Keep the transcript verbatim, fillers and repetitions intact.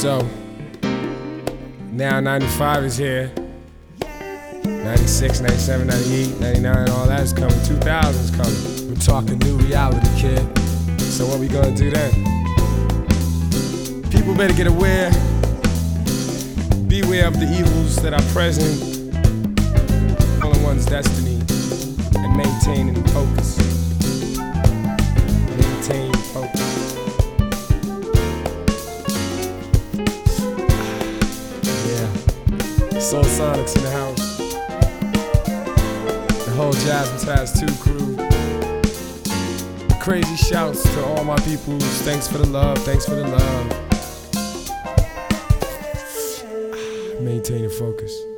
So, now ninety-five is here. ninety-six, ninety-seven, ninety-eight, ninety-nine, all that is coming. two thousand is coming. We're talking new reality, kid. So what we gonna do then? People better get aware. Beware of the evils that are present. Follow one's destiny and maintaining focus. Maintain focus. Yeah. Soul Sonics in the house. The whole Jasmine Taz two crew. Crazy shouts to all my peoples. Thanks for the love, thanks for the love. Maintaining focus.